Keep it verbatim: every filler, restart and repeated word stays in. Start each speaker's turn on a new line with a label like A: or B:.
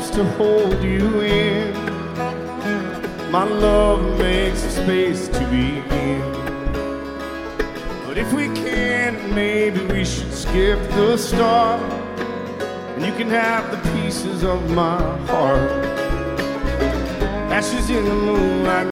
A: just to hold you in. My love makes a space to begin. But if we can, maybe we should skip the start, and you can have the pieces of my heart. Ashes in the moonlight